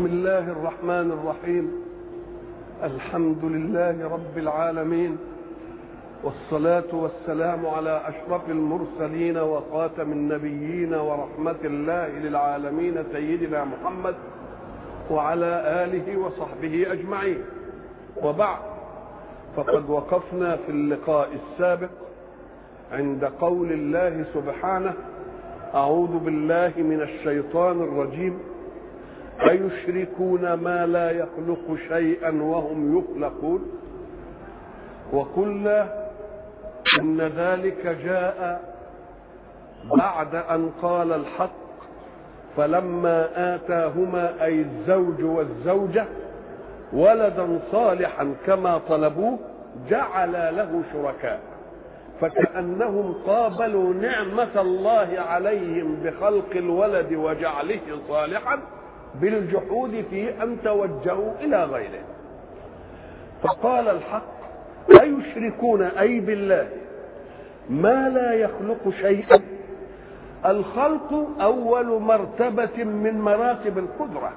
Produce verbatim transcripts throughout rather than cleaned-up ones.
بسم الله الرحمن الرحيم. الحمد لله رب العالمين، والصلاة والسلام على أشرف المرسلين وخاتم النبيين ورحمة الله للعالمين سيدنا محمد وعلى آله وصحبه أجمعين. وبعد، فقد وقفنا في اللقاء السابق عند قول الله سبحانه: أعوذ بالله من الشيطان الرجيم، أيشركون ما لا يخلق شيئا وهم يخلقون. وقلنا إن ذلك جاء بعد أن قال الحق: فلما آتاهما أي الزوج والزوجة ولدا صالحا كما طلبوه جعل له شركاء، فكأنهم قابلوا نعمة الله عليهم بخلق الولد وجعله صالحا بالجحود في أن توجهوا إلى غيره. فقال الحق: أيشركون أي بالله ما لا يخلق شيئا. الخلق أول مرتبة من مراتب القدرة،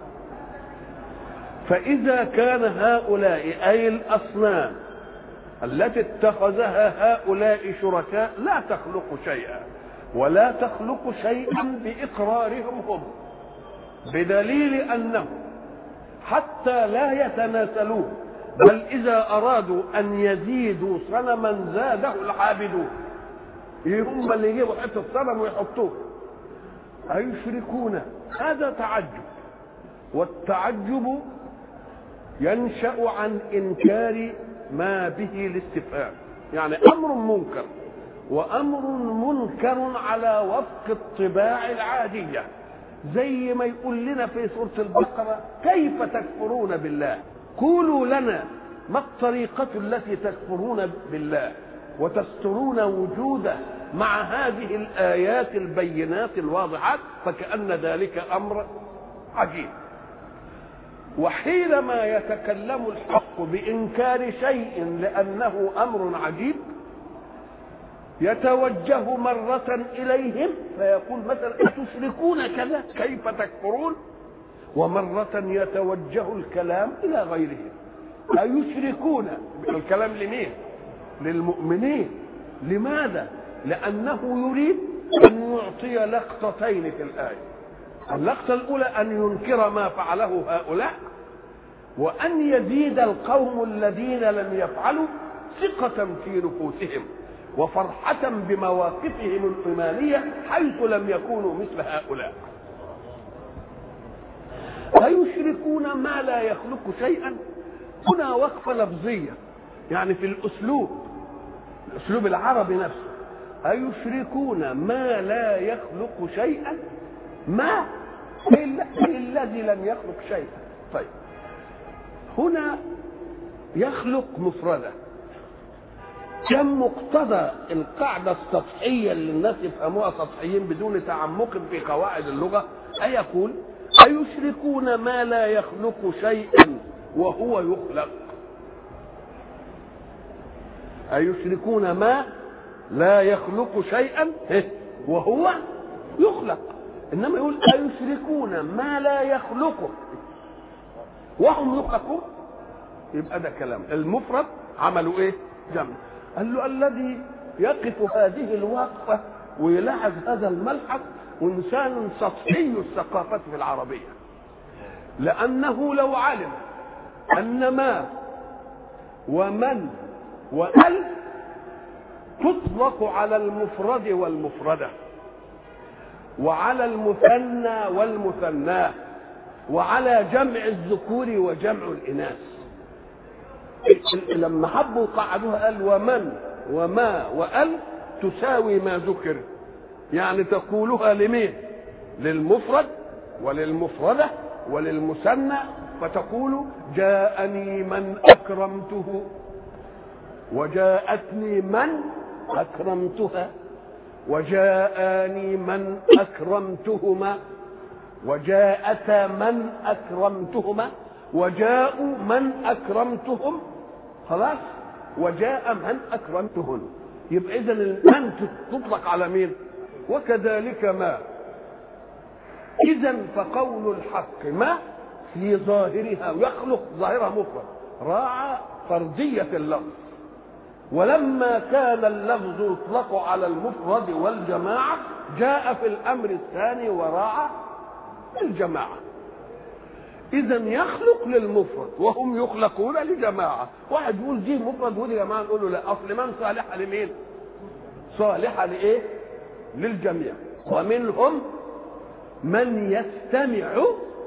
فإذا كان هؤلاء أي الأصنام التي اتخذها هؤلاء شركاء لا تخلق شيئا، ولا تخلق شيئا بإقرارهم هم، بدليل أنهم حتى لا يتناسلون، بل إذا أرادوا أن يزيدوا صنما زاده العابدون، هم اللي يجيبوا حتة الصنم ويحطوه. أيشركون، هذا تعجب، والتعجب ينشأ عن إنكار ما به الاستفهام، يعني أمر منكر، وأمر منكر على وفق الطباع العادية، زي ما يقول لنا في سورة البقرة: كيف تكفرون بالله؟ قولوا لنا ما الطريقة التي تكفرون بالله وتسترون وجوده مع هذه الآيات البينات الواضحات؟ فكأن ذلك أمر عجيب. وحينما يتكلم الحق بإنكار شيء لأنه أمر عجيب يتوجه مرة إليهم فيقول مثلا: أتشركون كذا كيف تكفرون؟ ومرة يتوجه الكلام إلى غيرهم: أيشركون. الكلام لمين؟ للمؤمنين. لماذا؟ لأنه يريد أن يعطي لقطتين في الآية. اللقطة الأولى أن ينكر ما فعله هؤلاء، وأن يزيد القوم الذين لم يفعلوا ثقة في نفوسهم وفرحة بمواقفهم الإيمانية حيث لم يكونوا مثل هؤلاء. أيشركون ما لا يخلق شيئا. هنا وقفة لفظية، يعني في الأسلوب الأسلوب العربي نفسه. أيشركون ما لا يخلق شيئا، ما الذي لم يخلق شيئا. طيب، هنا يخلق مفردة، كم مقتضى القاعدة السطحية اللي الناس يفهموها سطحيين بدون تعمق في قواعد اللغة، أيقول: أيشركون ما لا يخلق شيئا وهو يخلق. أيشركون ما لا يخلق شيئا وهو يخلق. إنما يقول: أيشركون ما لا يخلق وهم يخلقون. يبقى ده كلام المفرد عملوا ايه؟ جمع. قال له: الذي يقف هذه الوقفة ويلاحظ هذا الملحظ إنسان سطحي الثقافة في العربية، لأنه لو علم أن ما ومن وأل تطلق على المفرد والمفردة، وعلى المثنى والمثناه، وعلى جمع الذكور وجمع الإناث، لما حبوا قعدوها قال: ومن وما وأل تساوي ما ذكر، يعني تقولها لمين؟ للمفرد وللمفردة وللمثنى، فتقول: جاءني من أكرمته، وجاءتني من أكرمتها، وجاءني من أكرمتهما، وجاءتا من أكرمتهما، وجاءوا من أكرمتهم، خلاص، وجاء من أكرمتهن. يبقى إذن من تطلق على مين؟ وكذلك ما. إذن فقول الحق ما في ظاهرها ويخلق ظاهرها مفرد، راعى فردية اللفظ. ولما كان اللفظ يطلق على المفرد والجماعة جاء في الأمر الثاني وراعى الجماعة. إذا يخلق للمفرد وهم يخلقون لجماعة. واحد يقول دي مفرد ودي جماعة، نقول له لا، أصل من صالحة لمين؟ صالحة لإيه؟ للجميع. ومنهم من يستمع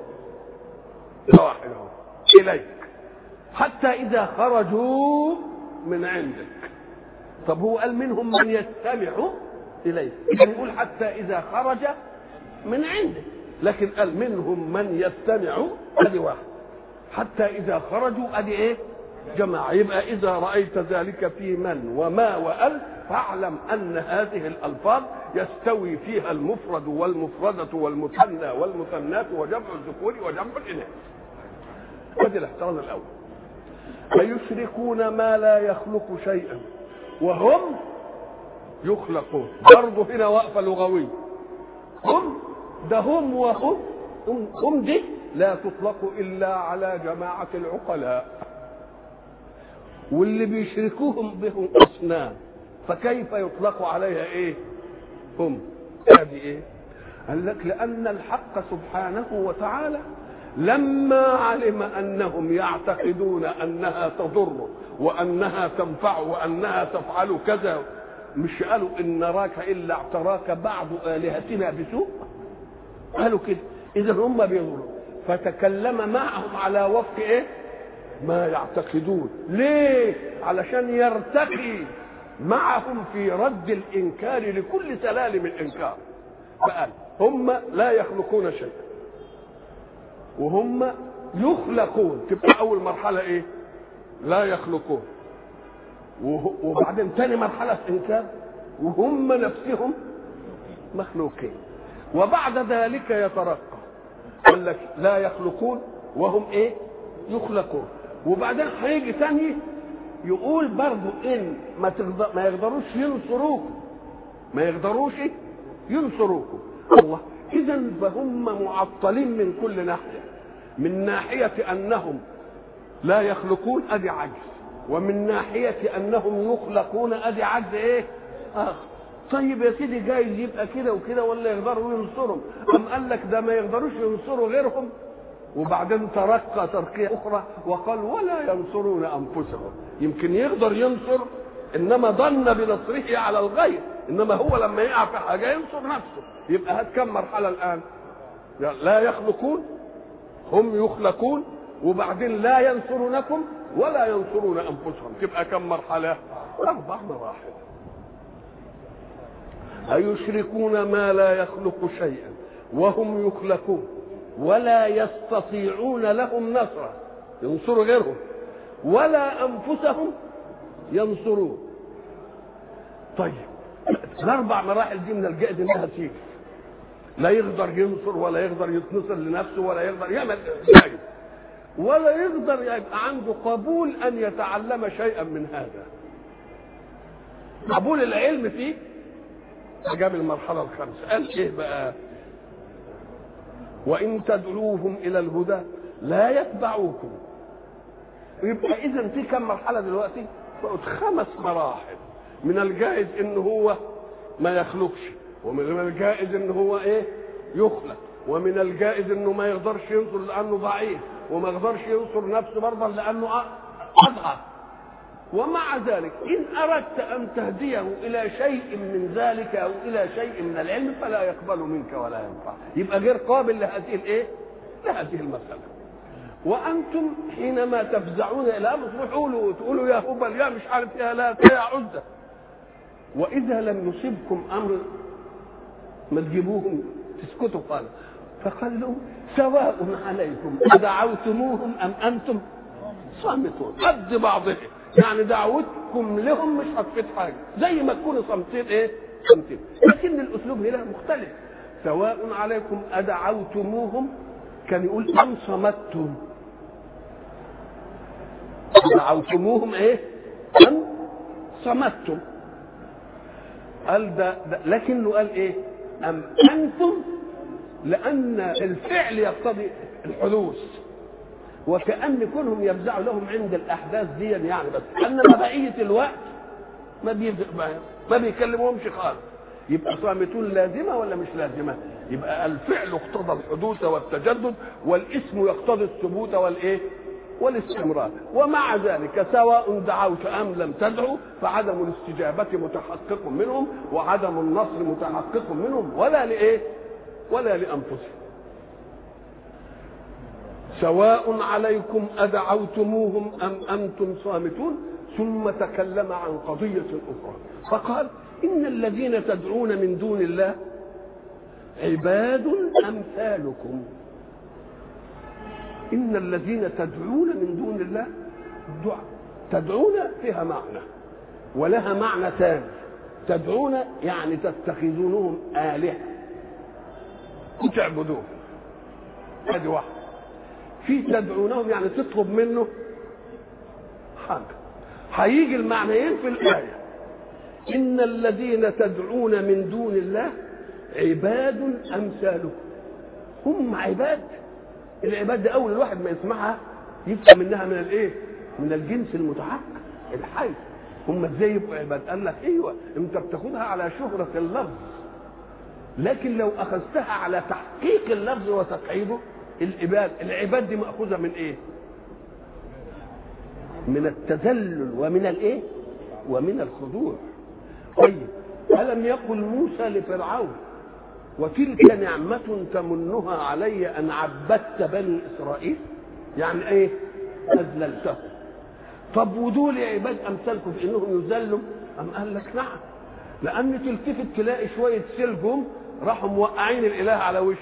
واحدهم إليك حتى إذا خرجوا من عندك. طب هو قال منهم من يستمع إليك، إذا نقول حتى إذا خرج من عندك، لكن قال منهم من يستمع أدي واحد، حتى إذا خرجوا أدي إيه؟ جماعة. يبقى إذا رأيت ذلك في من وما وأل فاعلم أن هذه الألفاظ يستوي فيها المفرد والمفردة والمثنى والمثنات وجمع الذكور وجمع الإناث. هذا الاحتراز الأول. فيشركون ما لا يخلق شيئا وهم يخلقون. برضه هنا وقفة لغوية. هم ده هم وهم هم دي لا تطلق إلا على جماعة العقلاء، واللي بيشركوهم بهم أصنام، فكيف يطلق عليها إيه؟ هم. هذه إيه؟ قال لك لأن الحق سبحانه وتعالى لما علم أنهم يعتقدون أنها تضر وأنها تنفع وأنها تفعل كذا، مش قالوا إن نراك إلا اعتراك بعض آلهتنا بسوء؟ قالوا كده. إذا هم بيضروا، فتكلم معهم على وفق إيه؟ ما يعتقدون. ليه؟ علشان يرتقي معهم في رد الإنكار لكل سلالم الإنكار. فقال هم لا يخلقون شيء وهم يخلقون. تبقى أول مرحلة إيه؟ لا يخلقون. وبعدين تاني مرحلة في إنكار وهم نفسهم مخلوقين. وبعد ذلك يترقى، قال لك لا يخلقون وهم إيه؟ يخلقون. وبعدين هيجي ثاني يقول برضو إن ما, تقدر ما يقدروش ينصروكم، ما يقدروش ينصروكم. الله. إذا فهم معطلين من كل ناحية. من ناحية أنهم لا يخلقون أدي عجز، ومن ناحية أنهم يخلقون أدي عجز إيه؟ آخر. طيب يا سيدي جايز يبقى كده وكده ولا يقدروا ينصرهم؟ أم قال لك ده ما يقدروش ينصروا غيرهم، وبعدين ترقى ترقية أخرى وقال ولا ينصرون أنفسهم. يمكن يقدر ينصر، إنما ظن بنصره على الغير، إنما هو لما يقع في حاجة ينصر نفسه. يبقى هات كم مرحلة الآن؟ لا يخلقون، هم يخلقون، وبعدين لا ينصرونكم ولا ينصرون أنفسهم. تبقى كم مرحلة؟ أربع مراحل. أيشركون ما لا يخلق شيئا وهم يخلقون ولا يستطيعون لهم نصرا، ينصروا غيرهم، ولا أنفسهم ينصرون. طيب الأربع مراحل دي من الجائز إنها تيجي. لا يقدر ينصر ولا يقدر يتنصر لنفسه ولا يقدر يعمل جائز، ولا يقدر يبقى عنده قبول أن يتعلم شيئا من هذا. قبول العلم فيه جاب المرحلة الخامسة. قال إيه بقى؟ وإن تدعوهم إلى الهدى لا يتبعوكم. يبقى إذن في كم مرحلة دلوقتي؟ بقت خمس مراحل. من الجائز إن هو ما يخلقش، ومن الجائز إن هو إيه؟ يخلق، ومن الجائز إنه ما يقدرش ينصر لأنه ضعيف، وما يقدرش ينصر نفسه برضه لأنه أضعف. ومع ذلك إن أردت أن تهديه إلى شيء من ذلك أو إلى شيء من العلم فلا يقبل منك ولا ينفع. يبقى غير قابل لهذه الإيه؟ لهذه المسألة. وأنتم حينما تفزعون إلى أمر تقولوا تقولوا يا هبل يا مش عارف يا لا يا عزة. وإذا لم يصبكم أمر ما تجيبوهم تسكتوا. قال فقال لهم سواء عليكم أدعوتموهم أم أنتم صامتون. قد بعضهم، يعني دعوتكم لهم مش هتفيد حاجه، زي ما تكونوا صامتين ايه؟ صامتين. لكن الاسلوب هنا مختلف. سواء عليكم ادعوتموهم، كان يقول ام صمتم. دعوتموهم ايه؟ ام صمتم. قال ده, ده لكنه قال ايه؟ ام انتم، لان الفعل يقتضي الحدوث. وكأن كونهم يفزعوا لهم عند الأحداث دي يعني بس، أنما بقية الوقت ما ما بيكلمهمش خالص. يبقى صامتون لازمة ولا مش لازمة؟ يبقى الفعل اقتضى الحدوث والتجدد، والاسم يقتضي الثبوت والايه؟ والاستمرار. ومع ذلك سواء دعوت أم لم تدعوا فعدم الاستجابة متحقق منهم وعدم النصر متحقق منهم، ولا لإيه؟ ولا لأنفسهم. سواء عليكم أدعوتموهم أم أنتم صامتون. ثم تكلم عن قضية أخرى فقال إن الذين تدعون من دون الله عباد أمثالكم. إن الذين تدعون من دون الله دعاء. تدعون فيها معنى ولها معنى ثاني. تدعون يعني تتخذونهم آلهة وتعبدوهم، هذه واحدة. في تدعونهم يعني تطلب منه حاجة. هيجي المعنيين في الآية. إن الذين تدعون من دون الله عباد أمثالكم. هم عباد. العباد ده أول الواحد ما يسمعها يفهم منها من الإيه؟ من الجنس المتحقق الحي. هم ازاي يبقوا عباد؟ قال لك ايوه انت بتاخدها على شهرة اللفظ، لكن لو اخذتها على تحقيق اللفظ وتقعيده العباد. العباد دي ماخوذه من ايه؟ من التذلل ومن الايه؟ ومن الخضوع. طيب ألم يقل موسى لفرعون وتلك نعمة تمنها علي أن عبدت بني إسرائيل؟ يعني إيه؟ أذللتهم. طب ودول عباد أمثالكم في إنهم يذلوا؟ أم قال لك نعم، لأن تلتفت تلاقي شوية سلجهم راحوا موقعين الإله على وشه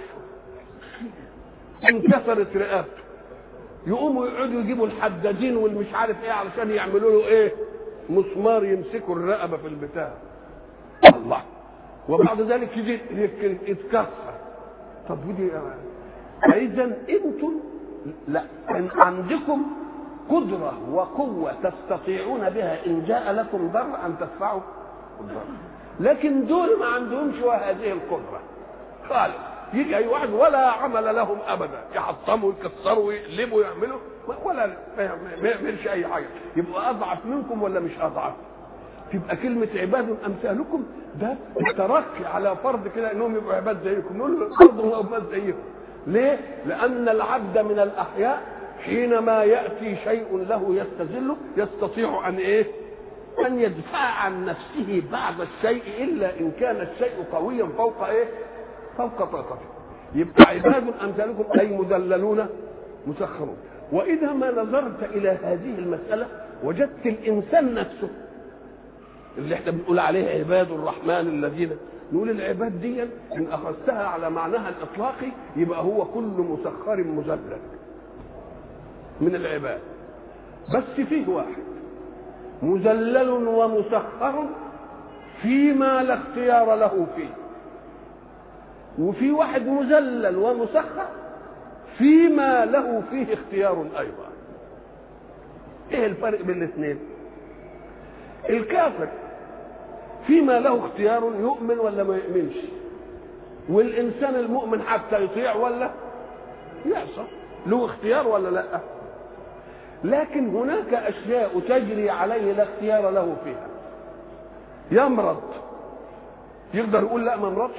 انكسرت رقبته، يقوموا يقعدوا يجيبوا الحدادين والمش عارف ايه علشان يعملوا له ايه؟ مسمار يمسكوا الرقبه في البتاع. الله. وبعد ذلك يجي يتكسر. طب ودي اذا انتم لا ان عندكم قدره وقوه تستطيعون بها ان جاء لكم ضر ان تدفعوا الضر، لكن دول ما عندهمش هذه القدره خالص. يجي اي واحد ولا عمل لهم ابدا، يحطموا يكسروا يقلبوا يعملوا ولا ما يعملش اي حاجه. يبقى اضعف منكم ولا مش اضعف؟ تبقى كلمه عباد امثالكم ده تركي على فرض كده انهم يبقوا عباد زيكم، نقول له برضه عباد زيكم. ليه؟ لان العبد من الاحياء حينما ياتي شيء له يستذله يستطيع ان ايه؟ ان يدفع عن نفسه بعض الشيء الا ان كان الشيء قويا فوق ايه؟ فوق طاقته. يبقى عباد امثالكم اي مذللون مسخرون. واذا ما نظرت الى هذه المساله وجدت الانسان نفسه اللي احنا بنقول عليه عباد الرحمن الذين، نقول العباد دي ان اخذتها على معناها الاطلاقي يبقى هو كل مسخر مذلل من العباد. بس فيه واحد مذلل ومسخر فيما لا اختيار له فيه، وفي واحد مذلل ومسخر فيما له فيه اختيار ايضا. ايه الفرق بين الاثنين؟ الكافر فيما له اختيار يؤمن ولا ما يؤمنش، والانسان المؤمن حتى يطيع ولا يعصى، له اختيار ولا لا؟ لكن هناك اشياء تجري عليه لا اختيار له فيها. يمرض يقدر يقول لا ما مرضش،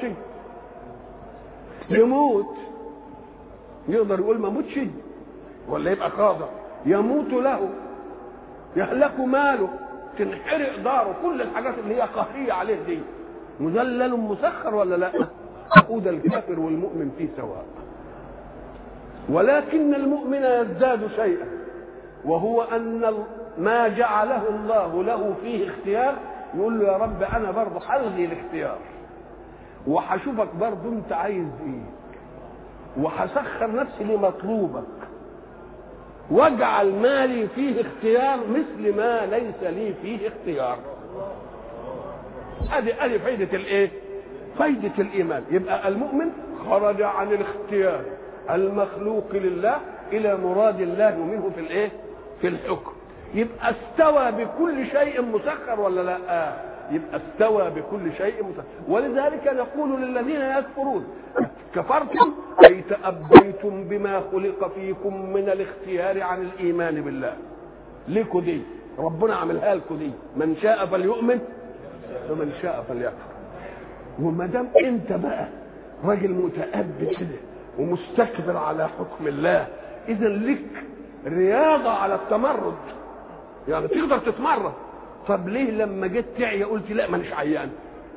يموت يقدر يقول ما موتش ولا يبقى خاضع، يموت له، يهلك ماله، تنحرق داره، كل الحاجات اللي هي قهريه عليه دي مذلل مسخر ولا لا؟ عقود الكافر والمؤمن فيه سواء، ولكن المؤمن يزداد شيئا وهو ان ما جعله الله له فيه اختيار يقول له يا رب انا برضه هلغي الاختيار وهشوفك برضه انت عايز ايه، وهسخر نفسي لمطلوبك، واجعل مالي فيه اختيار مثل ما ليس لي فيه اختيار. ادي ادي فايده الايه؟ فايده الايمان. يبقى المؤمن خرج عن الاختيار المخلوق لله الى مراد الله منه في الايه؟ في الحكم. يبقى استوى بكل شيء مسخر ولا لا؟ يبقى استوى بكل شيء مت... ولذلك نقول للذين يكفرون كفرتم أي تأبيتم بما خلق فيكم من الاختيار عن الإيمان بالله. ليكوا دي ربنا عملها لكم دي، من شاء فليؤمن ومن شاء فليكفر. وما دام انت بقى راجل متأبي كده ومستكبر على حكم الله، اذا لك رياضة على التمرد، يعني تقدر تتمرد. طب ليه لما جيت تعي قلت لا مانيش عيان؟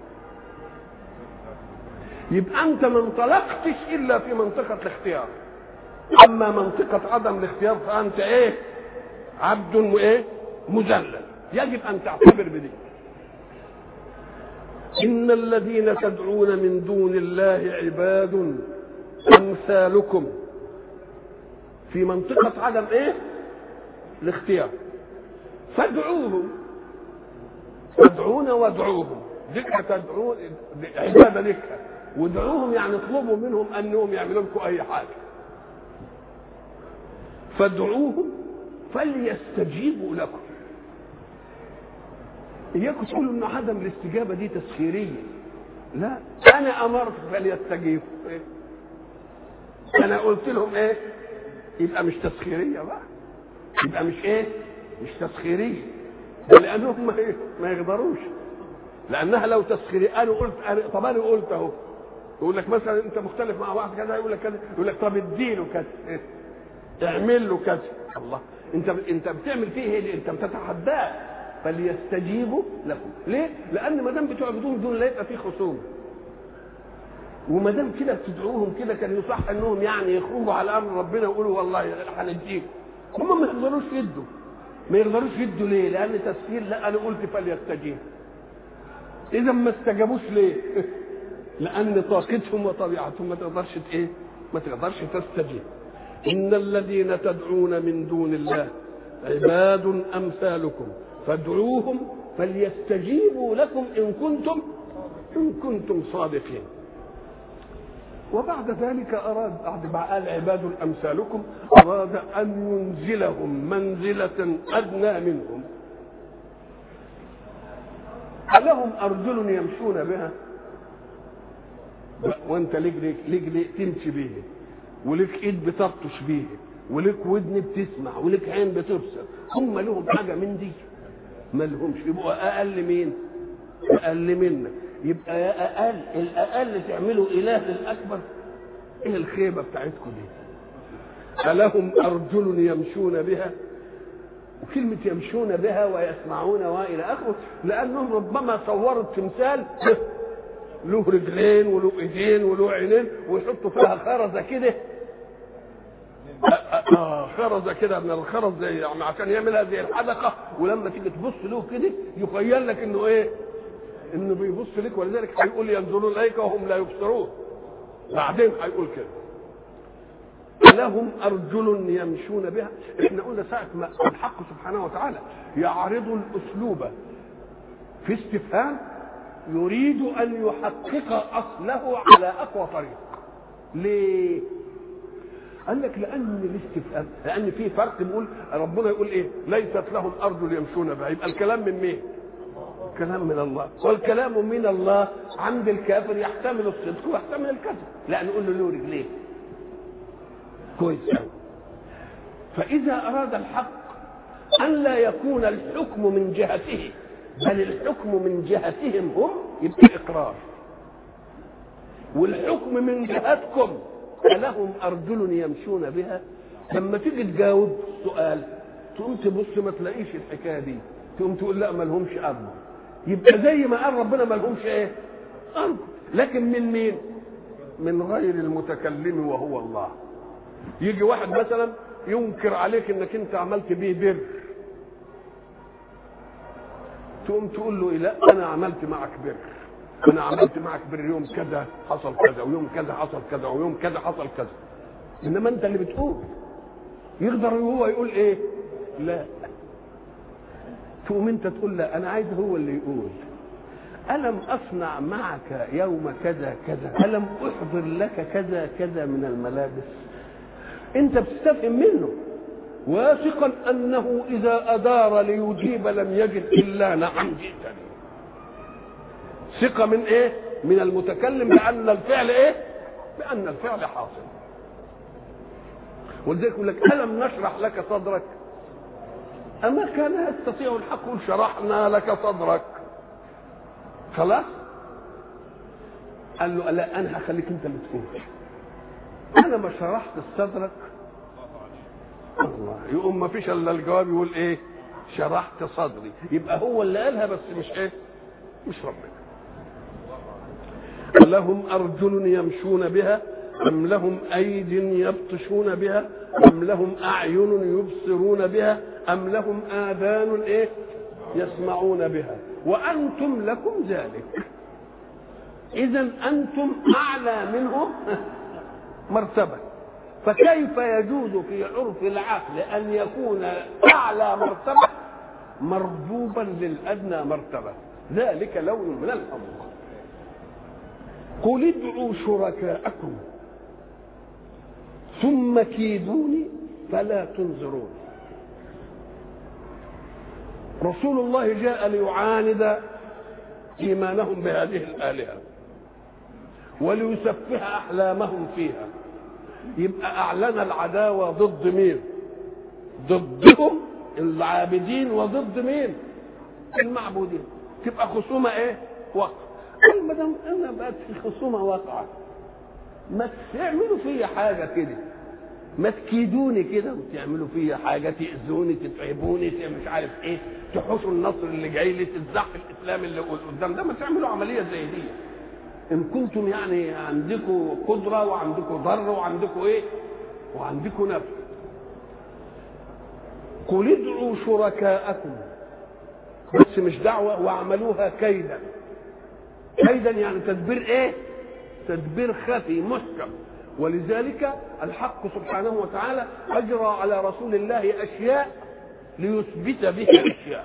يبقى انت ما انطلقتش الا في منطقة الاختيار. اما منطقة عدم الاختيار فانت ايه؟ عبد وايه؟ مذلل. يجب ان تعتبر بدي. ان الذين تدعون من دون الله عباد امثالكم، في منطقة عدم ايه؟ الاختيار. فادعوهم، تدعون وادعوهم، ذكر تدعون عبادة ذكر، وادعوهم يعني اطلبوا منهم انهم يعملوا لكم اي حاجة. فادعوهم فليستجيبوا لكم. اياكم تقولوا ان عدم الاستجابة دي تسخيرية. لا، انا امرت فليستجيبوا. إيه؟ انا قلت لهم ايه؟ يبقى مش تسخيرية بقى، يبقى مش ايه؟ مش تسخيرية، لانهم ما, إيه؟ ما يقدروش. لانها لو تسخيرية انا قلت أنا طب انا قلت اهو. يقول لك مثلا انت مختلف مع واحد كذا، يقول لك كذا، يقول لك طب اديله كذا، إيه؟ اعمل له كذا. الله، انت انت بتعمل فيه ايه؟ انت بتتحداه. فليستجيبوا لكم. ليه؟ لان ما دام بتعبدون دون لا يبقى فيه خصوم، وما دام كده بتدعوهم كده كان يصح انهم يعني يخرجوا على امر ربنا ويقولوا والله هنديك. هم ما يقدروش يدوا، ما يقدروش يدوا. ليه؟ لان تسخير. لا، انا قلت فليستجيب. اذا ما استجابوش ليه؟ لان طاقتهم وطبيعتهم ما تقدرش ايه؟ ما تقدرش تستجيب. ان الذين تدعون من دون الله عباد امثالكم فادعوهم فليستجيبوا لكم ان كنتم ان كنتم صادقين. وبعد ذلك اراد بعد ما قال عباد امثالكم اراد ان ينزلهم منزله ادنى منهم. ألهم أرجل يمشون بها؟ وأنت ليك ليك ليك تمشي بيه، وليك إيد بتبطش بيه، وليك ودن بتسمع، وليك عين بتبصر. هم لهم حاجة من دي؟ ما لهمش. يبقوا أقل مين؟ أقل منا. يبقى يا أقل الأقل تعملوا إله الأكبر. إيه الخيبة بتاعتكم دي؟ ألهم أرجل يمشون بها؟ وكلمة يمشون بها ويسمعون وإلى آخره، لأنهم ربما صوروا التمثال له رجلين وله إيدين وله عينين ويحطوا فيها خرزة كده، آه خرزة كده من الخرز زي يعني عشان يعملها زي الحدقة، ولما تيجي تبص له كده يخيل لك إنه إيه؟ إنه بيبص لك. ولذلك هيقول ينظرون إليك وهم لا يبصرون. بعدين هيقول كده لهم أرجل يمشون بها. احنا قلنا ساعة ما الحق سبحانه وتعالى يعرض الأسلوب في استفهام يريد أن يحقق أصله على أقوى طريق. ليه؟ قال لك لأن الاستفهام، لأن في فرق. بيقول ربنا يقول إيه؟ ليست لهم أرجل يمشون بها. يبقى الكلام من مين؟ كلام من الله. والكلام من الله عند الكافر يحتمل الصدق ويحتمل الكذب. لا نقول له له رجليه كويس. فإذا أراد الحق أن لا يكون الحكم من جهته بل الحكم من جهتهم هم، يبقى إقرار. والحكم من جهتكم لهم أرجل يمشون بها. لما تيجي تجاوب السؤال تقوم تبص ما تلاقيش الحكاية دي، تقوم تقول لا ما لهمش أرجل. يبقى زي ما قال ربنا ما لهمش إيه؟ أرجل. لكن من مين؟ من غير المتكلم وهو الله. يجي واحد مثلا ينكر عليك انك انت عملت بيه بر، تقوم تقول له لا انا عملت معك بر، انا عملت معك بر يوم كذا حصل كذا ويوم كذا حصل كذا ويوم كذا حصل كذا. انما انت اللي بتقول. يقدر هو يقول ايه؟ لا. تقوم انت تقول لا انا عايز هو اللي يقول ألم أصنع معك يوم كذا كذا، ألم أحضر لك كذا كذا من الملابس. انت بتستفهم منه واثقا انه اذا ادار ليجيب لم يجد الا نعم جئتني. ثقة من ايه؟ من المتكلم بأن الفعل ايه؟ بأن الفعل حاصل. ولذلك يقول لك ألم نشرح لك صدرك؟ أما كان يستطيع الحق يقول شرحنا لك صدرك خلاص؟ قال له لا أنا هخليك أنت اللي تقول، أنا ما شرحت صدرك الله. يقوم ما فيش إلا الجواب يقول إيه؟ شرحت صدري. يبقى هو اللي قالها بس مش إيه؟ مش ربنا. لهم أرجل يمشون بها أم لهم أيد يبطشون بها أم لهم أعين يبصرون بها أم لهم آذان إيه؟ يسمعون بها وأنتم لكم ذلك. إذن أنتم أعلى منهم مرتبة، فكيف يجوز في عرف العقل أن يكون أعلى مرتبة مربوبا للأدنى مرتبة؟ ذلك لون من الأمر. قل ادعوا شركاءكم ثم كيدوني فلا تنظرون. رسول الله جاء ليعاند إيمانهم بهذه الآلهة وليسفه أحلامهم فيها. يبقى أعلن العداوة ضد مين؟ ضدهم العابدين وضد مين؟ المعبودين. تبقى خصومة ايه؟ وقع. قال ما دام انا بقت في خصومة واقعة ما تعملوا فيا حاجة كده، ما تكيدوني كده وتعملوا فيا حاجة، تأذوني تتعبوني مش عارف ايه، تحوشوا النصر اللي جاي لي، تزحف الاسلام اللي قدام ده، ما تعملوا عملية زي دي. ان كنتم يعني عندكم قدرة وعندكم ضر وعندكم ايه وعندكم نفس. قل ادعوا شركاءكم، بس مش دعوة، واعملوها كيدا. كيدا يعني تدبير ايه؟ تدبير خفي محكم. ولذلك الحق سبحانه وتعالى اجرى على رسول الله اشياء ليثبت بها اشياء.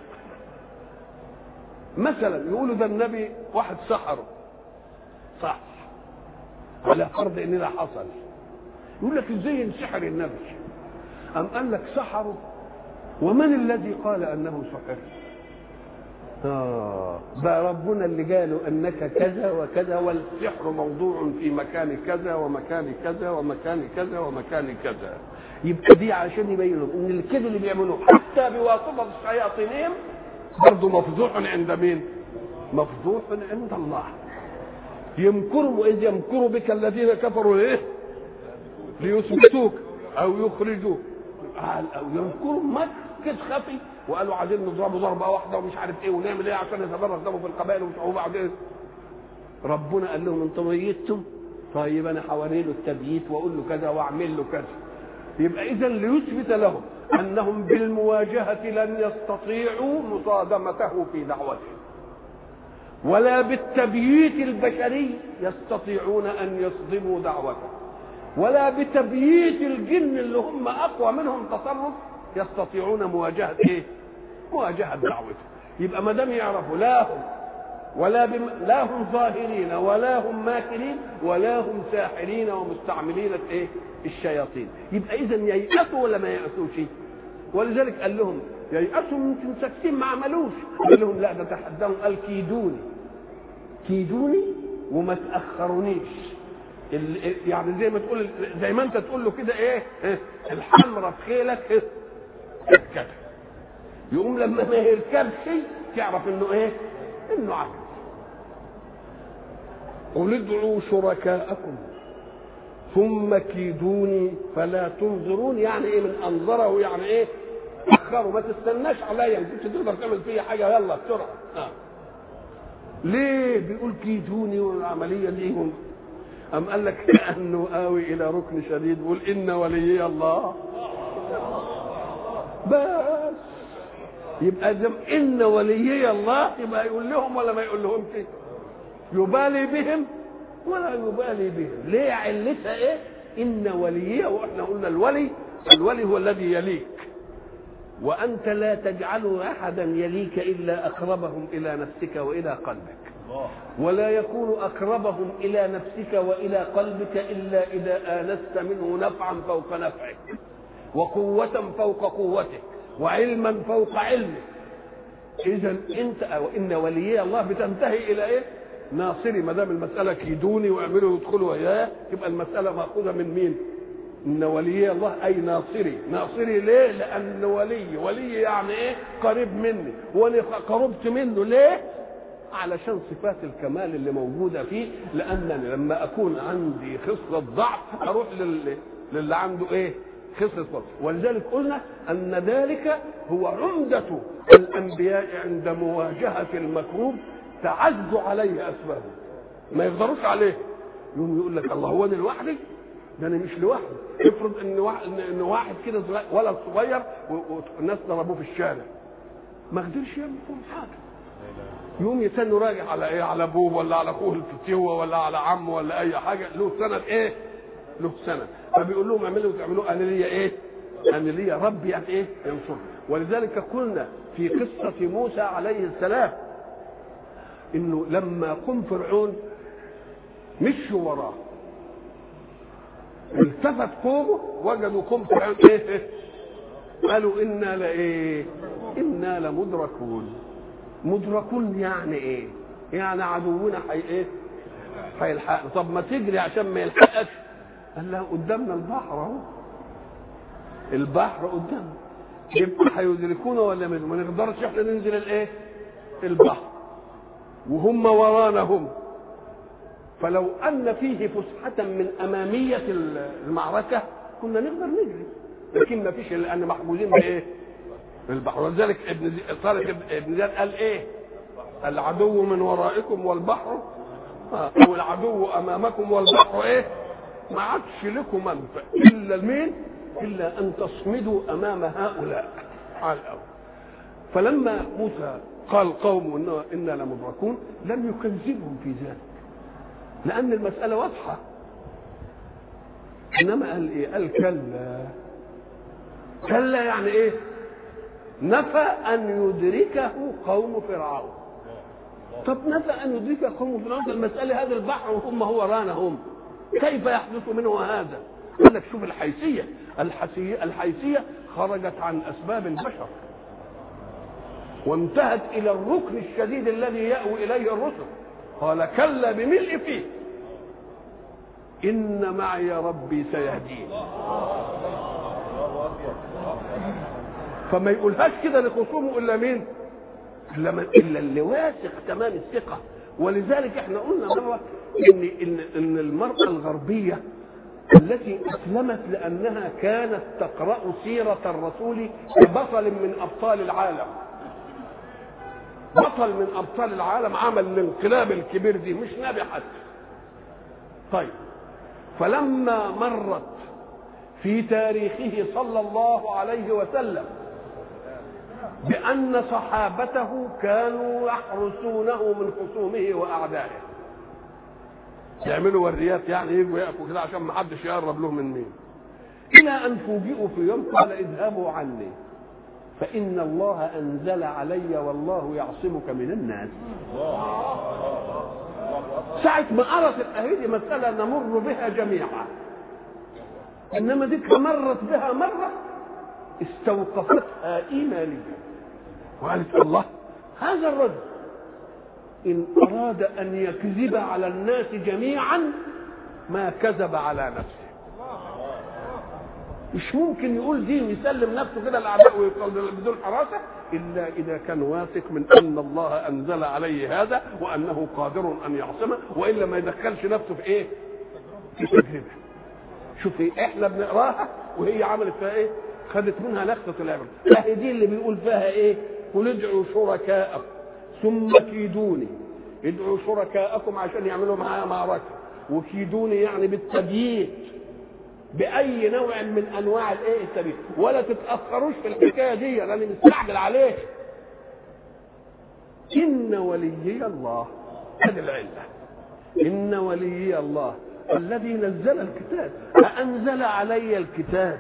مثلا يقولوا ده النبي واحد سحره صح على فرض ان ده حصل، يقول لك ازاي ينسحر النبي؟ ام قال لك سحره ومن الذي قال انه سحر؟ آه بقى ربنا اللي قالوا انك كذا وكذا والسحر موضوع في مكان كذا ومكان كذا ومكان كذا ومكان كذا. يبقى دي عشان يبينوا ان الكذب اللي بيعملوه حتى بواسطه الشياطين برضه مفضوح عند مين؟ مفضوح عند الله. يمكروا اذ يمكر بك الذين كفروا ايه؟ ليثبتوك او يخرجوك، او يمكروا مكر خفي وقالوا عايزين نضربه ضربه واحده ومش عارف ايه ونعمل ايه عشان يتبرز دمه في القبائل وبعدين ربنا قال لهم انتم ميتم، طيب انا حوالي له التبييت واقول له كذا واعمل له كذا. يبقى اذا ليثبت لهم انهم بالمواجهه لن يستطيعوا مصادمته في دعوته، ولا بالتبييت البشري يستطيعون ان يصدموا دعوته، ولا بتبييت الجن اللي هم اقوى منهم تصرف يستطيعون مواجهه ايه؟ مواجهه دعوته. يبقى ما دام يعرفوا لا هم ولا بم... لا هم ظاهرين ولا هم ماكرين ولا هم ساحرين ومستعملين ايه؟ الشياطين. يبقى اذا ييأسوا ولا ما ييأسوش؟ ولذلك قال لهم ييأسوا يمكن ساكتين ما عملوش، قال لهم لا ده تحداهم، قال كيدوني كيدوني وما تأخرونيش. ال... يعني زي ما تقول زي ما انت تقول له كده ايه؟ الحمرة في خيلك إيه؟ كده يقوم لما ما يركبش تعرف انه ايه؟ انه عبد. قل ادعوا شركاءكم ثم كيدوني فلا تنظرون. يعني ايه من انظره؟ يعني ايه؟ اخروا، ما تستناش عليا، انت تقدر تعمل فيا حاجه يلا بسرعه. آه. ليه بيقول كيدوني والعمليه دي؟ ام قال لك كانه قاوي الى ركن شديد يقول ان وليي الله بس. يبقى دم ان وليي الله يبقى يقول لهم ولا ما يقول لهم كده؟ يبالي بهم ولا يبالي بهم. ليه؟ علتها ايه؟ ان وليي. واحنا قلنا الولي الولي هو الذي يليك، وانت لا تجعل احدا يليك الا اقربهم الى نفسك والى قلبك، ولا يكون اقربهم الى نفسك والى قلبك الا اذا انست منه نفعا فوق نفعك وقوة فوق قوتك وعلما فوق علمك. اذا انت او ان وليي الله بتنتهي الى ايه؟ ناصري، ما دام المساله كيدوني واعملوا يدخلوا وياه يبقى المساله ماخوذه من مين؟ ان ولي الله اي ناصري. ناصري ليه؟ لان ولي ولي يعني ايه؟ قريب مني، وانا قربت منه ليه؟ علشان صفات الكمال اللي موجوده فيه، لانني لما اكون عندي خصله ضعف اروح لل... للي عنده ايه؟ خصله ضعف. ولذلك قلنا ان ذلك هو عمده الانبياء عند مواجهه المكروب، تعز عليه اسبابه ما يقدروش عليه. يوم يقول لك الله هو انا لوحدي؟ ده انا مش لوحدي. افرض ان واحد ان واحد كده ولد صغير والناس ضربوه في الشارع ما قدرش يعمل فيهم حاجه، يوم يتنوا راجع على ايه؟ على ابوه ولا على اخوه الفتوه ولا على عمه ولا اي حاجه، له سند ايه؟ له سند. فبيقول لهم اعملوا وتعملوا انا ليا ايه؟ انا ليا ربي يعني ايه؟ ينصر. ولذلك قلنا في قصه موسى عليه السلام انه لما قم فرعون مشوا وراه، التفت قومه وجدوا قوم فرعون ايه؟ قالوا انا لايه؟ انا لمدركون. مدركون يعني ايه؟ يعني عدونا حي ايه؟ هيلحقنا. طب ما تجري عشان ما يلحقكش. قال له قدامنا البحر اهو، البحر قدامنا، يبقى هيدركونا ولا ما نقدرش احنا ننزل الايه؟ البحر وهم ورانا هم. فلو ان فيه فسحه من اماميه المعركه كنا نقدر نجري، لكن ما فيش الا ان محجوزين بايه؟ بالبحر. ولذلك ابن طارق ابن زياد قال ايه؟ العدو من ورائكم والبحر او العدو امامكم والبحر ايه؟ ما عادش لكم منفع الا المين؟ الا ان تصمدوا امام هؤلاء على الاول. فلما موسى قال قوم انه انا لمدركون لم يكذبهم في ذلك، لان المساله واضحه. انما قال ايه؟ قال كلا. كلا يعني ايه؟ نفى ان يدركه قوم فرعون. طب نفى ان يدركه قوم فرعون، المساله هذا البحر وهم هو رانا هم، كيف يحدث منه هذا؟ قال لك شوف الحيثيه، الحيثيه الحيثيه خرجت عن اسباب البشر وانتهت الى الركن الشديد الذي يأوي اليه الرسل. قال كلا بملء فيه ان معي ربي سيهدين. فما يقولهاش كده لخصومه الا مين؟ الا من الا اللي واثق تمام الثقه. ولذلك احنا قلنا مره ان ان ان المراه الغربيه التي اسلمت لانها كانت تقرا سيره الرسول كبطل من ابطال العالم، بطل من ابطال العالم عمل الانقلاب الكبير دي، مش نبي حتى. طيب فلما مرت في تاريخه صلى الله عليه وسلم بأن صحابته كانوا يحرسونه من خصومه وأعدائه، يعملوا ورديات يعني يجوا يقفوا كده عشان ما حدش يقرب له من مين، إلى أن فوجئوا في يوم قال اذهبوا عني فإن الله أنزل علي والله يعصمك من الناس. ساعة ما قرت الآية دي مسألة نمر بها جميعا، إنما ديك مرت بها مرة استوقفتها إيمانيا وقالت الله هذا الرجل إن أراد أن يكذب على الناس جميعا ما كذب على نفسه. مش ممكن يقول دين يسلم نفسه كده للأعداء ويقول بدون حراسة إلا إذا كان واثق من أن الله أنزل عليه هذا وأنه قادر أن يعصمه، وإلا ما يدخلش نفسه في إيه؟ في تجربة. شوفي احنا بنقراها وهي عملت فيها ايه؟ خدت منها لخصه العبره. اهي دي اللي بيقول فيها ايه؟ قل ادعوا شركاءكم ثم كيدوني. ادعوا شركاءكم عشان يعملوا معايا معركه، وكيدوني يعني بالتبييت باي نوع من انواع الايه؟ التبييت. ولا تتاخروش في الحكايه دي لاني مستعجل عليه. ان وليي الله، هذه العله. ان وليي الله الذي نزل الكتاب. أأنزل علي الكتاب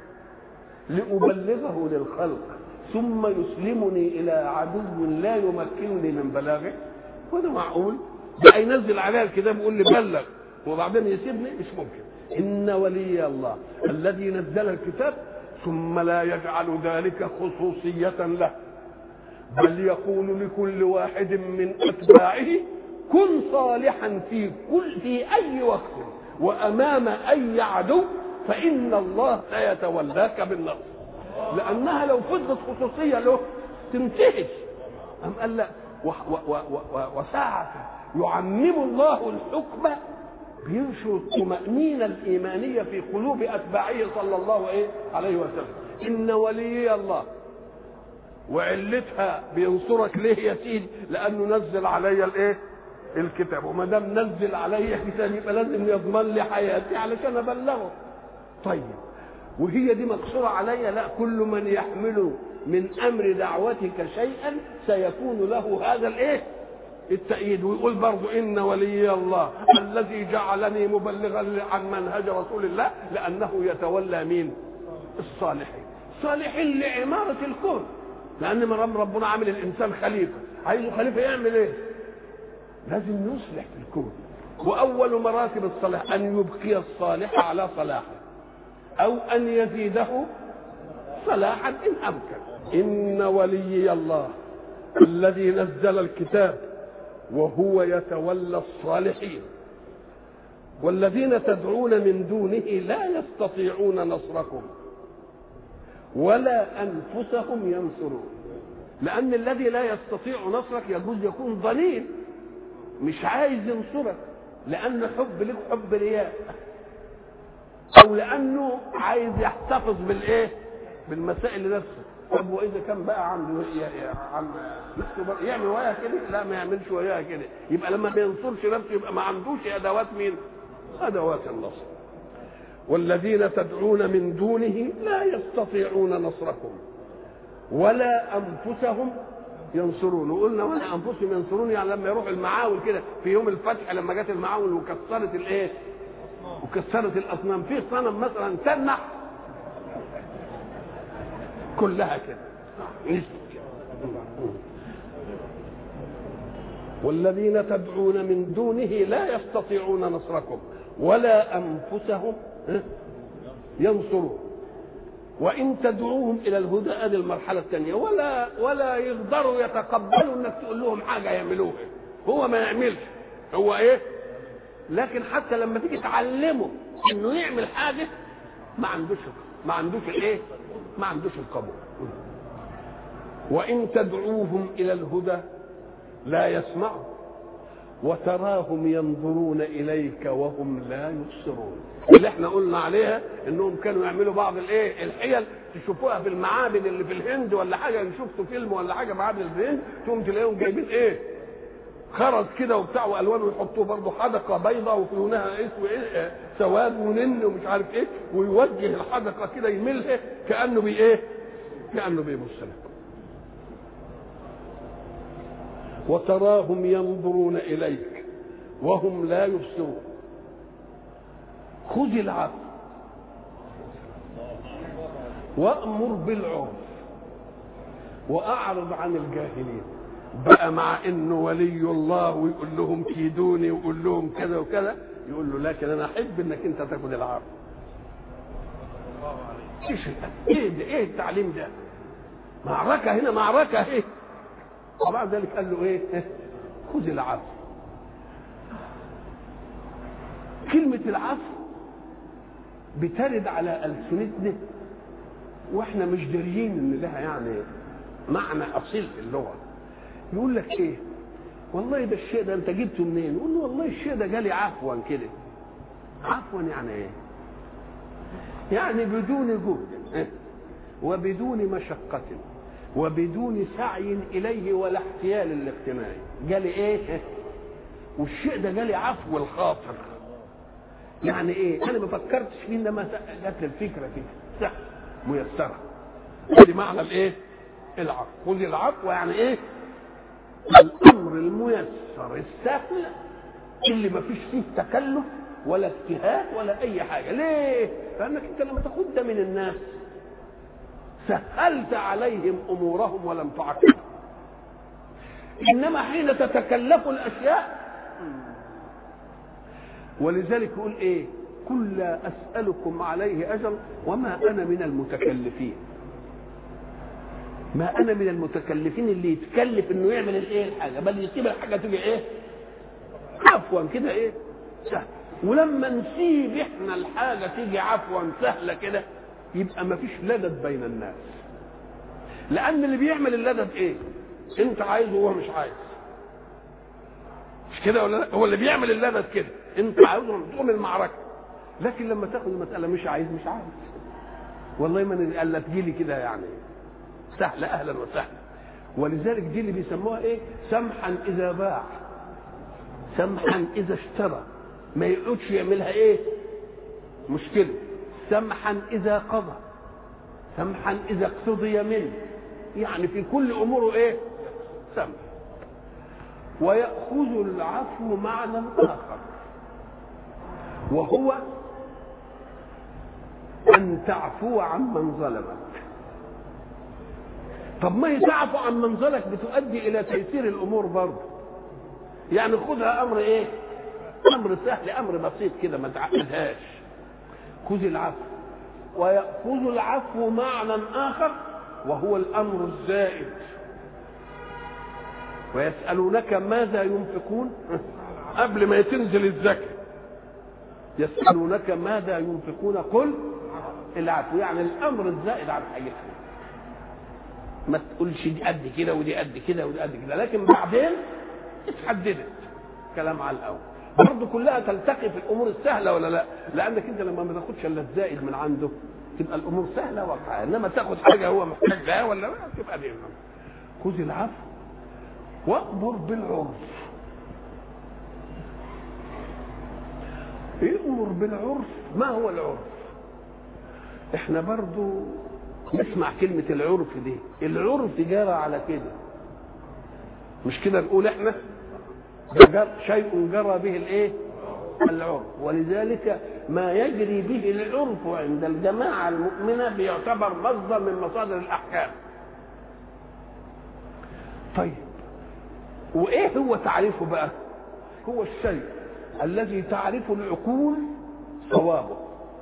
لأبلغه للخلق ثم يسلمني إلى عدو لا يمكنني من بلاغه؟ وده معقول؟ ده ينزل علي الكتاب يقول لي بلغ وبعدين يسيبني؟ مش ممكن. إن ولي الله الذي نزل الكتاب ثم لا يجعل ذلك خصوصية له، بل يقول لكل واحد من أتباعه كن صالحا في كل في اي وقت وامام اي عدو فان الله سيتولاك بالنصر. لانها لو فضلت خصوصيه له تنتهي. أم قال لا وساعة يعمم الله الحكم بينشر الطمأنينة الإيمانية في قلوب أتباعه صلى الله عليه وسلم. إن ولي الله وعلتها بينصرك ليه يا سيدي؟ لأنه نزل علي الإيه؟ الكتاب، وما دام نزل علي كتاب يبقى لازم يضمن لي حياتي علشان أبلغه. طيب وهي دي مقصورة علي؟ لا، كل من يحمل من أمر دعوتك شيئا سيكون له هذا الإيه؟ التأييد. ويقول برضو إن ولي الله الذي جعلني مبلغا عن منهج رسول الله لأنه يتولى مين؟ الصالحين. صالحين لعمارة الكون، لأن من ربنا عامل الإنسان خليفة، عايزه خليفة يعمل إيه؟ لازم يصلح في الكون. وأول مراتب الصلاح أن يبقي الصالح على صلاحه أو أن يزيده صلاحا إن أمكن. إن ولي الله الذي نزل الكتاب وهو يتولى الصالحين والذين تدعون من دونه لا يستطيعون نصركم ولا أنفسهم ينصرون. لأن الذي لا يستطيع نصرك يجوز يكون ضليل مش عايز ينصرك لأنه حب لك حب رياء، أو لأنه عايز يحتفظ بالإيه؟ بالمسائل لنفسه. طب وإذا كان بقى عنده عن نفسه يعمل وياها كده؟ لا، ما يعملش وياها كده. يبقى لما ما ينصرش نفسه يبقى ما عندوش أدوات مين؟ أدوات النصر. والذين تدعون من دونه لا يستطيعون نصركم ولا أنفسهم ينصرون. وقلنا ولا أنفسهم ينصرون يعني لما يروح المعاول كده في يوم الفتح، لما جت المعاول وكسرت الإيه؟ وكسرت الأصنام. في صنم مثلا تنح كلها كده. والذين تدعون من دونه لا يستطيعون نصركم ولا أنفسهم ينصرون. وإن تدعوهم إلى الهدى، هذه المرحلة الثانية، ولا ولا يقدروا يتقبلوا إنك تقول لهم حاجة يعملوها. هو ما يعملش، هو إيه؟ لكن حتى لما تيجي تعلمه إنه يعمل حاجة ما عندوش ما عندوش الإيه؟ ما عندوش القبول. وإن تدعوهم إلى الهدى لا يسمعوا وتراهم ينظرون إليك وهم لا يبصرون. اللي احنا قلنا عليها انهم كانوا يعملوا بعض الايه الحيل تشوفوها في المعابد اللي في الهند ولا حاجه، ان شفتوا فيلم ولا حاجه معابد الهند تقوم تلاقيهم جايبين ايه؟ خرز كده وبتاع والوان ويحطوه برضه حدقه بيضاء وفي لونها اسود ايه سواد ونن ومش عارف ايه، ويوجه الحدقه كده يملها كانه بي ايه؟ كانه بيبص لك. وتراهم ينظرون اليك وهم لا يبصرون. خذ العفو وأمر بالعرف وأعرض عن الجاهلين. بقى مع إنه ولي الله ويقول لهم كيدوني ويقول لهم كذا وكذا، يقول له لكن أنا أحب إنك أنت تاخذ العفو. إيش إيه ده؟ إيه التعليم ده؟ معركة هنا معركة إيه؟ وبعد ذلك قال له إيه؟ خذ العفو. كلمة العفو بترد على ألسنتنا واحنا مش داريين ان لها يعني معنى اصيل في اللغه. يقول لك ايه؟ والله ده الشيء ده انت جبته منين؟ يقول له والله الشيء ده جالي عفوا كده. عفوا يعني ايه؟ يعني بدون جهد وبدون مشقه وبدون سعي اليه ولا احتيال الاجتماعي. جالي ايه؟ والشيء ده جالي عفو الخاطر. يعني ايه؟ انا ما فكرتش فيه انما جات لي الفكره كده سهل ميسره. دي معنى الايه؟ العفو. خذ العفو يعني ايه؟ الامر الميسر السهل اللي ما فيش فيه تكلف ولا اجتهاد ولا اي حاجه. ليه؟ لانك انت لما تاخد ده من الناس سهلت عليهم امورهم ولم تعقدهم. انما حين تتكلف الاشياء، ولذلك يقول ايه؟ قل لا اسالكم عليه اجر وما انا من المتكلفين. ما انا من المتكلفين اللي يتكلف انه يعمل الايه الحاجه، بل يسيب الحاجه تيجي ايه؟ عفوا كده ايه سهل. ولما نسيب احنا الحاجه تيجي عفوا سهله كده يبقى ما فيش لدد بين الناس، لان اللي بيعمل اللدد ايه؟ انت عايزه وهو مش عايز، مش كده ولا لا؟ هو اللي بيعمل اللدد كده، انت عايزه تقوم المعركه. لكن لما تاخد المساله مش عايز مش عايز والله ما قال تجيلي كده يعني سهله اهلا وسهلا. ولذلك دي اللي بيسموها ايه؟ سمحا اذا باع سمحا اذا اشترى، ما يقعدش يعملها ايه مشكله. سمحا اذا قضى سمحا اذا اقتضي منه، يعني في كل اموره ايه سمح. ويأخذ العفو معنى آخر وهو أن تعفو عمن ظلمك. طب ما هي تعفو عمن ظلمك بتؤدي إلى تيسير الأمور برضه، يعني خذها أمر إيه؟ أمر سهل، أمر بسيط كده ما تعقدهاش. خذ العفو. ويأخذ العفو معنى آخر وهو الأمر الزائد. ويسألونك ماذا ينفقون قبل ما تنزل الزكاة، يسألونك ماذا ينفقون قل العفو، يعني الأمر الزائد عن حاجتهم. ما تقولش دي قد كده ودي قد كده ودي قد كده، لكن بعدين اتحددت كلام على الأول. برضه كلها تلتقي في الأمور السهلة ولا لا؟ لأنك أنت لما ما تاخدش إلا الزائد من عنده تبقى الأمور سهلة واقعة، إنما تاخد حاجة هو محتاج لها ولا لا تبقى دي. خذ العفو وأمر بالعرف. يأمر بالعرف. ما هو العرف؟ احنا برضو نسمع كلمة العرف دي، العرف جرى على كده، مش كده نقول احنا شيء جرى به الايه العرف. ولذلك ما يجري به العرف عند الجماعة المؤمنة بيعتبر مصدر من مصادر الأحكام. طيب وايه هو تعريفه بقى؟ هو الشيء الذي تعرف العقول صوابه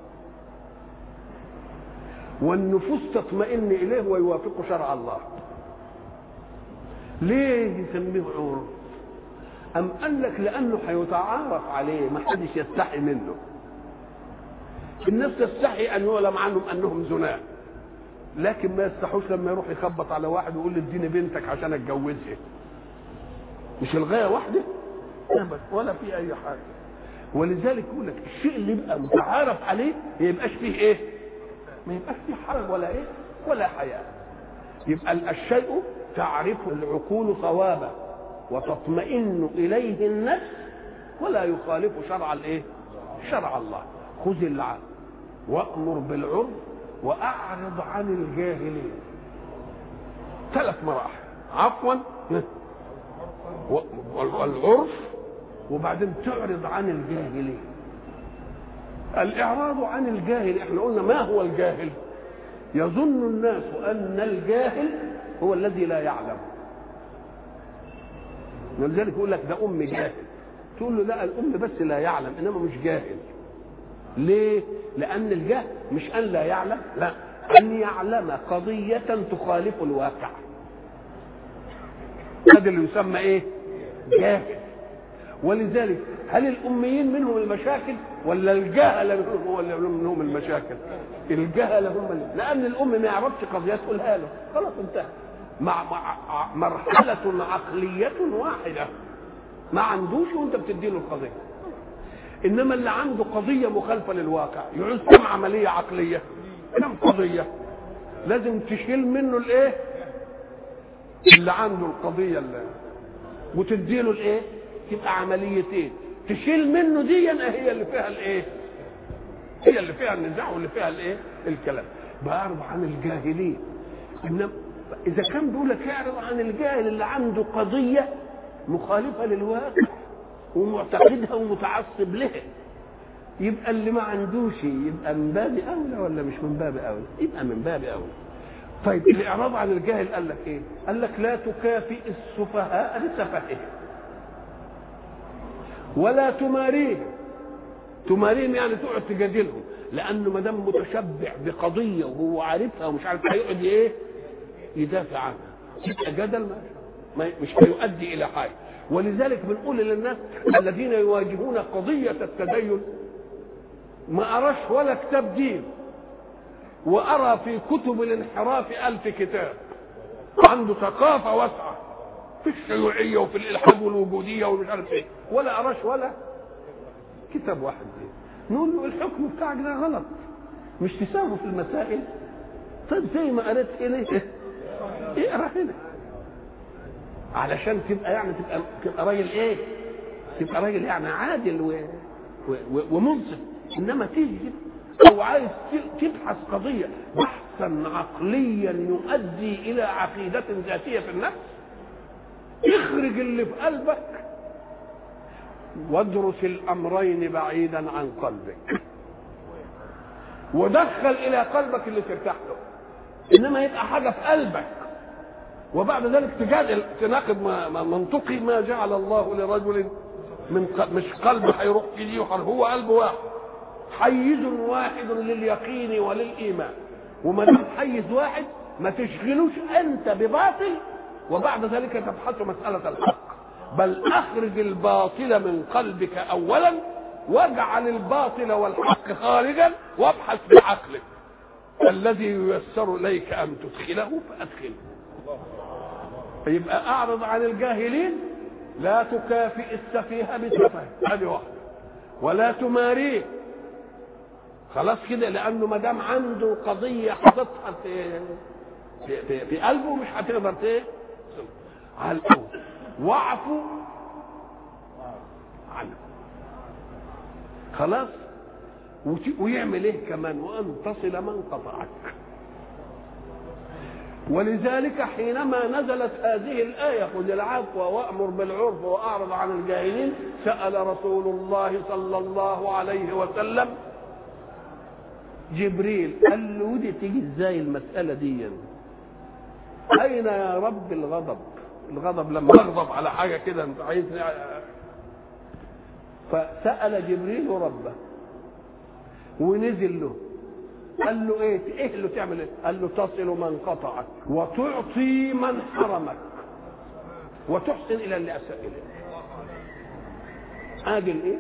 والنفوس تطمئن اليه ويوافق شرع الله. ليه يسميه عرف؟ ام قال لك لانه هيتعارف عليه، ما حدش يستحي منه. الناس تستحي ان يعلم عنهم انهم زناه، لكن ما يستحوش لما يروح يخبط على واحد ويقول له اديني بنتك عشان اتجوزها. مش الغايه واحده ولا في اي حاجه. ولذلك يقول لك الشيء اللي يبقى متعارف عليه ما يبقاش فيه ايه؟ ما يبقاش فيه حرج ولا ايه؟ ولا حياء. يبقى الشيء تعرف العقول صوابه وتطمئن اليه النفس ولا يخالف شرع الايه؟ شرع الله. خذ العفو وامر بالعرف واعرض عن الجاهلين. ثلاث مراحل: عفوا والعرف وبعدين تعرض عن الجاهلين. الإعراض عن الجاهل، احنا قلنا ما هو الجاهل؟ يظن الناس أن الجاهل هو الذي لا يعلم، ولذلك يقول لك ده أم جاهل، تقول له لا الأم بس لا يعلم إنما مش جاهل. ليه؟ لأن الجهل مش أن لا يعلم، لا، أن يعلم قضية تخالف الواقع، هذا اللي يسمى إيه؟ جاهل. ولذلك هل الأميين منهم المشاكل ولا الجهل منهم هو اللي منهم المشاكل؟ الجهل هم اللي... لأن الأم ما يعرفش قضية تقولها له، خلاص انتهى. مع... مع مرحلة عقلية واحدة ما عندوش وانت بتديله القضية. انما اللي عنده قضيه مخالفه للواقع يعوز كم عمليه عقليه، كم قضيه لازم تشيل منه الايه اللي عنده القضيه اللي وتديله الايه، تبقى عمليتين. تشيل منه دي هي اللي فيها الايه، هي اللي فيها النزاع واللي فيها الايه الكلام. بعرض عن الجاهلين. انما اذا كان بيقول لك اعرض عن الجاهل اللي عنده قضيه مخالفه للواقع ومعتقدها ومتعصب لها، يبقى اللي ما عندوش يبقى من باب اولى ولا مش من باب اولى؟ يبقى من باب اولى. طيب الاعراض عن الجاهل قال لك ايه؟ قال لك لا تكافئ السفهاء لسفههم ولا تماريهم. تماريهم يعني تقعد تجادلهم، لانه ما دام متشبع بقضيه وهو عارفها ومش عارف هيقعد ايه يدافع عنها، يبقى جدل ما مش هيؤدي الى حاجه. ولذلك بنقول للناس الذين يواجهون قضية التدين ما أراش ولا كتاب دين، وأرى في كتب الانحراف ألف كتاب، عنده ثقافة واسعة في الشيوعية وفي الإلحاد والوجودية ومش عارف إيه، ولا أراش ولا كتاب واحد دين. نقول له الحكم بتاعك ده غلط، مش تساوي في المسائل. طيب زي ما قريت هنا اقرا هنا علشان تبقى يعني تبقى تبقى راجل ايه؟ تبقى راجل يعني عادل و... و... و... ومنصف. انما تيجي او عايز تبحث قضيه بحثا عقليا يؤدي الى عقيده ذاتيه في النفس، اخرج اللي في قلبك وادرس الامرين بعيدا عن قلبك، ودخل الى قلبك اللي ترتاح له. انما يبقى حاجه في قلبك وبعد ذلك تجادل تناقض ما منطقي ما جعل الله لرجل من قلب، مش قلب هيروح في دي، هو قلب واحد، حيز واحد لليقين وللايمان. وما دام حيز واحد ما تشغلوش انت بباطل وبعد ذلك تبحث مساله الحق، بل اخرج الباطل من قلبك اولا واجعل الباطل والحق خارجا وابحث بعقلك الذي ييسر اليك ان تدخله فادخله. يبقى اعرض عن الجاهلين، لا تكافئ السفيه بسفه، هذه واحده، ولا تماريه خلاص كده، لانه ما دام عنده قضيه حاططها في في, في, في قلبه مش هتقدر ايه على الاول. واعفو عنه خلاص، ويعمل ايه كمان؟ وان تصل من قطعك. ولذلك حينما نزلت هذه الآية خذ العفو وأمر بالعرف وأعرض عن الجاهلين، سأل رسول الله صلى الله عليه وسلم جبريل، قال له ودي تيجي ازاي المسألة دي؟ أين يا رب الغضب؟ الغضب لما أغضب على حاجة كده أنت عايزني. فسأل جبريل ربه ونزل له قال له ايه ايه له تعمل ايه؟ قال له تصل من قطعك وتعطي من حرمك وتحسن الى اللي اساء اليك. ادي الايه؟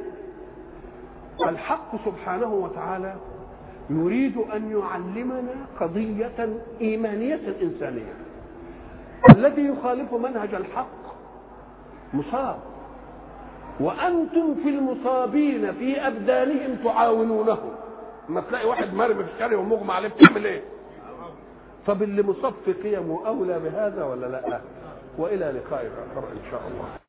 الحق سبحانه وتعالى يريد ان يعلمنا قضيه ايمانيه انسانيه. الذي يخالف منهج الحق مصاب، وانتم في المصابين في ابدانهم تعاونونه. ما تلاقي واحد مرمي في الشارع ومغمى عليه بتعمل ايه؟ طب اللي مصاب في قيمه اولى بهذا ولا لا؟ والى لقاء اخر ان شاء الله.